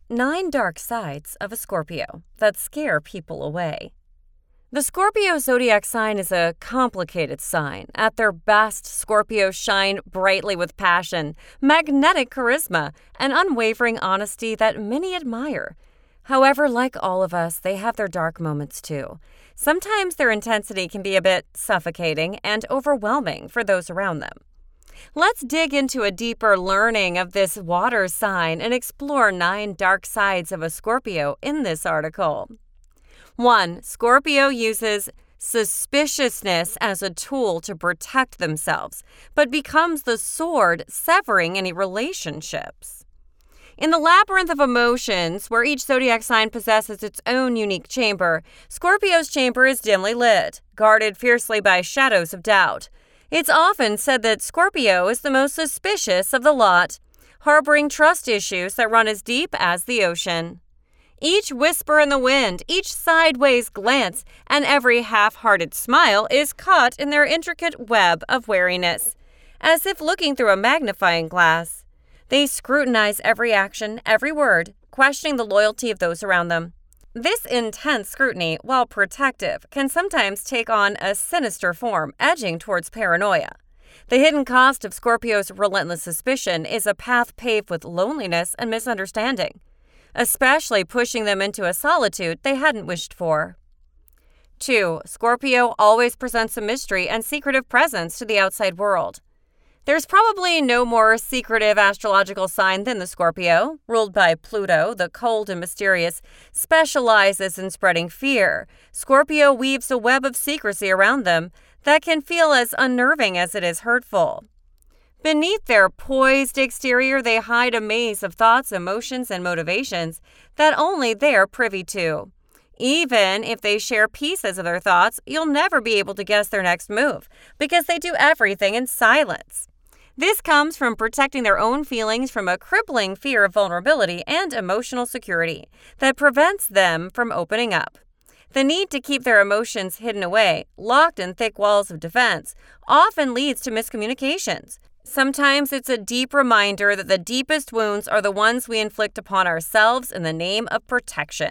9 dark sides of a Scorpio that scare people away. The Scorpio zodiac sign is a complicated sign. At their best, Scorpios shine brightly with passion, magnetic charisma, and unwavering honesty that many admire. However, like all of us, they have their dark moments too. Sometimes their intensity can be a bit suffocating and overwhelming for those around them. Let's dig into a deeper learning of this water sign and explore 9 dark sides of a Scorpio in this article. 1. Scorpio uses suspiciousness as a tool to protect themselves, but becomes the sword severing any relationships. In the labyrinth of emotions, where each zodiac sign possesses its own unique chamber, Scorpio's chamber is dimly lit, guarded fiercely by shadows of doubt. It's often said that Scorpio is the most suspicious of the lot, harboring trust issues that run as deep as the ocean. Each whisper in the wind, each sideways glance, and every half-hearted smile is caught in their intricate web of wariness, as if looking through a magnifying glass. They scrutinize every action, every word, questioning the loyalty of those around them. This intense scrutiny, while protective, can sometimes take on a sinister form, edging towards paranoia. The hidden cost of Scorpio's relentless suspicion is a path paved with loneliness and misunderstanding, especially pushing them into a solitude they hadn't wished for. 2. Scorpio always presents a mystery and secretive presence to the outside world. There's probably no more secretive astrological sign than the Scorpio, ruled by Pluto, the cold and mysterious, specializes in spreading fear. Scorpio weaves a web of secrecy around them that can feel as unnerving as it is hurtful. Beneath their poised exterior, they hide a maze of thoughts, emotions, and motivations that only they're privy to. Even if they share pieces of their thoughts, you'll never be able to guess their next move, because they do everything in silence. This comes from protecting their own feelings from a crippling fear of vulnerability and emotional security that prevents them from opening up. The need to keep their emotions hidden away, locked in thick walls of defense, often leads to miscommunications. Sometimes it's a deep reminder that the deepest wounds are the ones we inflict upon ourselves in the name of protection.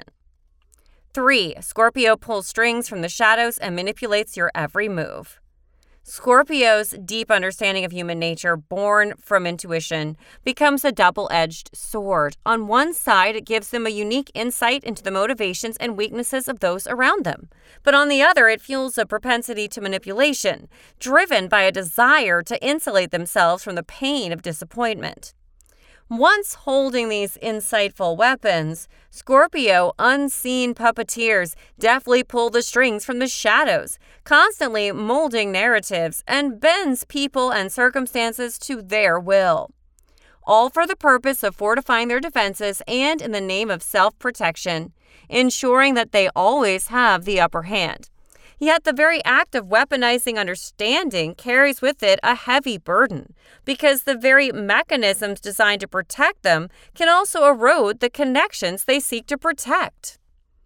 3. Scorpio pulls strings from the shadows and manipulates your every move. Scorpio's deep understanding of human nature, born from intuition, becomes a double-edged sword. On one side, it gives them a unique insight into the motivations and weaknesses of those around them. But on the other, it fuels a propensity to manipulation, driven by a desire to insulate themselves from the pain of disappointment. Once holding these insightful weapons, Scorpio unseen puppeteers deftly pull the strings from the shadows, constantly molding narratives and bends people and circumstances to their will, all for the purpose of fortifying their defenses and in the name of self-protection, ensuring that they always have the upper hand. Yet the very act of weaponizing understanding carries with it a heavy burden, because the very mechanisms designed to protect them can also erode the connections they seek to protect.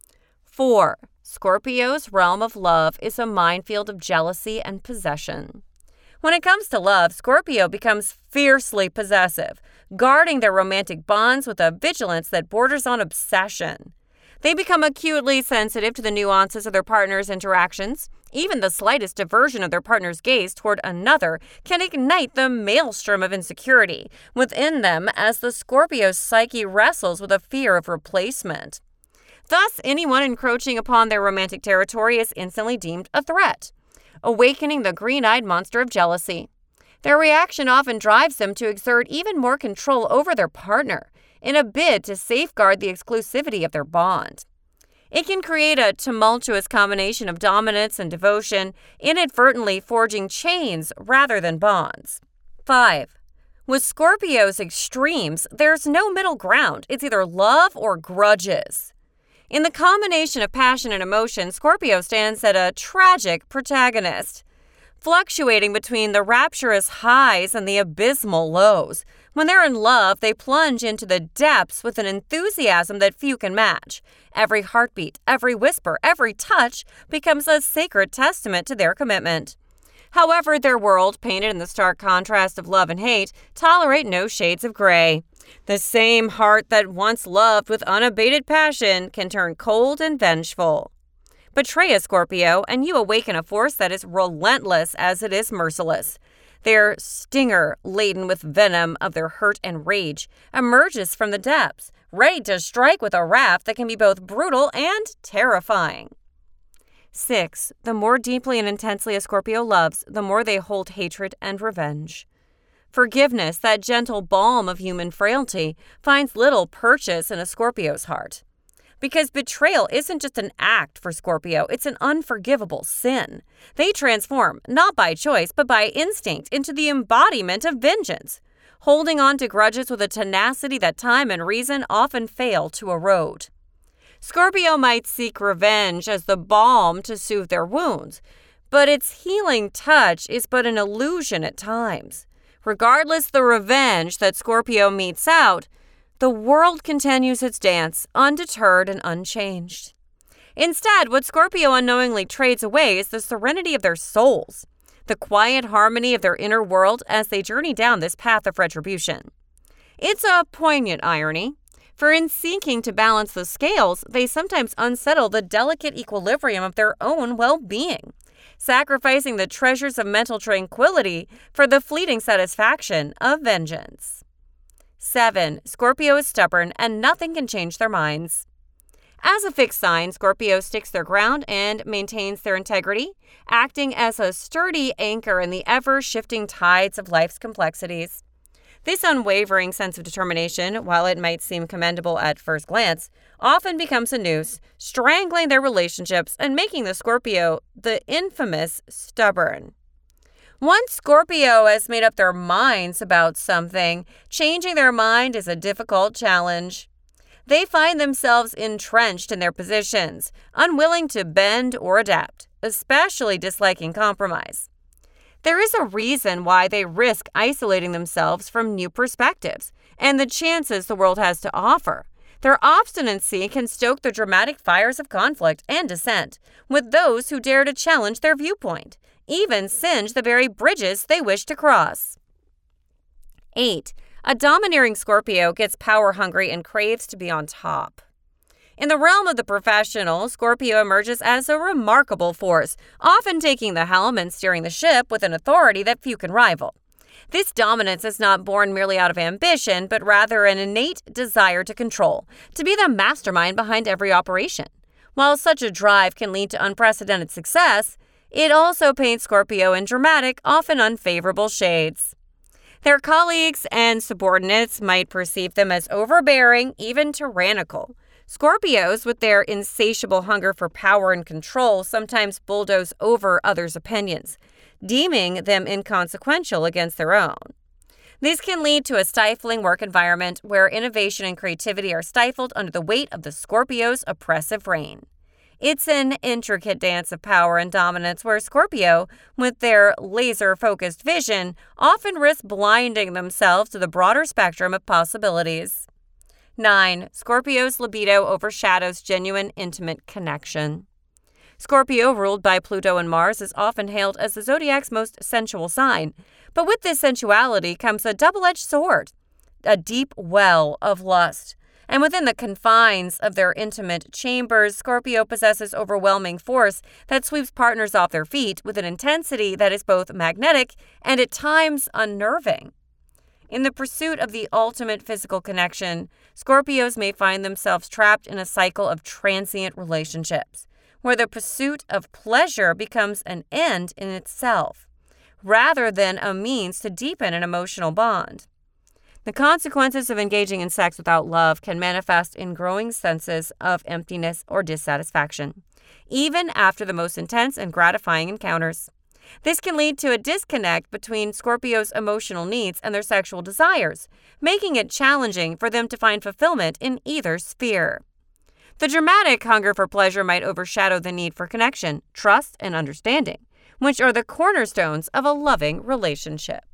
4. Scorpio's realm of love is a minefield of jealousy and possession. When it comes to love, Scorpio becomes fiercely possessive, guarding their romantic bonds with a vigilance that borders on obsession. They become acutely sensitive to the nuances of their partner's interactions. Even the slightest diversion of their partner's gaze toward another can ignite the maelstrom of insecurity within them as the Scorpio's psyche wrestles with a fear of replacement. Thus, anyone encroaching upon their romantic territory is instantly deemed a threat, awakening the green-eyed monster of jealousy. Their reaction often drives them to exert even more control over their partner, in a bid to safeguard the exclusivity of their bond. It can create a tumultuous combination of dominance and devotion, inadvertently forging chains rather than bonds. 5. With Scorpio's extremes, there's no middle ground. It's either love or grudges. In the combination of passion and emotion, Scorpio stands at a tragic protagonist, fluctuating between the rapturous highs and the abysmal lows. When they're in love, they plunge into the depths with an enthusiasm that few can match. Every heartbeat, every whisper, every touch becomes a sacred testament to their commitment. However, their world, painted in the stark contrast of love and hate, tolerate no shades of gray. The same heart that once loved with unabated passion can turn cold and vengeful. Betray a Scorpio, and you awaken a force that is relentless as it is merciless. Their stinger, laden with venom of their hurt and rage, emerges from the depths, ready to strike with a wrath that can be both brutal and terrifying. 6. The more deeply and intensely a Scorpio loves, the more they hold hatred and revenge. Forgiveness, that gentle balm of human frailty, finds little purchase in a Scorpio's heart. Because betrayal isn't just an act for Scorpio, it's an unforgivable sin. They transform, not by choice, but by instinct, into the embodiment of vengeance, holding on to grudges with a tenacity that time and reason often fail to erode. Scorpio might seek revenge as the balm to soothe their wounds, but its healing touch is but an illusion at times. Regardless the revenge that Scorpio metes out, the world continues its dance, undeterred and unchanged. Instead, what Scorpio unknowingly trades away is the serenity of their souls, the quiet harmony of their inner world as they journey down this path of retribution. It's a poignant irony, for in seeking to balance the scales, they sometimes unsettle the delicate equilibrium of their own well-being, sacrificing the treasures of mental tranquility for the fleeting satisfaction of vengeance. 7. Scorpio is stubborn and nothing can change their minds. As a fixed sign, Scorpio sticks their ground and maintains their integrity, acting as a sturdy anchor in the ever-shifting tides of life's complexities. This unwavering sense of determination, while it might seem commendable at first glance, often becomes a noose, strangling their relationships and making the Scorpio the infamous stubborn. Once Scorpio has made up their minds about something, changing their mind is a difficult challenge. They find themselves entrenched in their positions, unwilling to bend or adapt, especially disliking compromise. There is a reason why they risk isolating themselves from new perspectives and the chances the world has to offer. Their obstinacy can stoke the dramatic fires of conflict and dissent with those who dare to challenge their viewpoint, even singe the very bridges they wish to cross. 8. A domineering Scorpio gets power-hungry and craves to be on top. In the realm of the professional, Scorpio emerges as a remarkable force, often taking the helm and steering the ship with an authority that few can rival. This dominance is not born merely out of ambition, but rather an innate desire to control, to be the mastermind behind every operation. While such a drive can lead to unprecedented success, it also paints Scorpio in dramatic, often unfavorable shades. Their colleagues and subordinates might perceive them as overbearing, even tyrannical. Scorpios, with their insatiable hunger for power and control, sometimes bulldoze over others' opinions, deeming them inconsequential against their own. This can lead to a stifling work environment where innovation and creativity are stifled under the weight of the Scorpio's oppressive reign. It's an intricate dance of power and dominance where Scorpio, with their laser-focused vision, often risk blinding themselves to the broader spectrum of possibilities. 9. Scorpio's libido overshadows genuine, intimate connection. Scorpio, ruled by Pluto and Mars, is often hailed as the zodiac's most sensual sign. But with this sensuality comes a double-edged sword, a deep well of lust. And within the confines of their intimate chambers, Scorpio possesses overwhelming force that sweeps partners off their feet with an intensity that is both magnetic and at times unnerving. In the pursuit of the ultimate physical connection, Scorpios may find themselves trapped in a cycle of transient relationships, where the pursuit of pleasure becomes an end in itself, rather than a means to deepen an emotional bond. The consequences of engaging in sex without love can manifest in growing senses of emptiness or dissatisfaction, even after the most intense and gratifying encounters. This can lead to a disconnect between Scorpio's emotional needs and their sexual desires, making it challenging for them to find fulfillment in either sphere. The dramatic hunger for pleasure might overshadow the need for connection, trust, and understanding, which are the cornerstones of a loving relationship.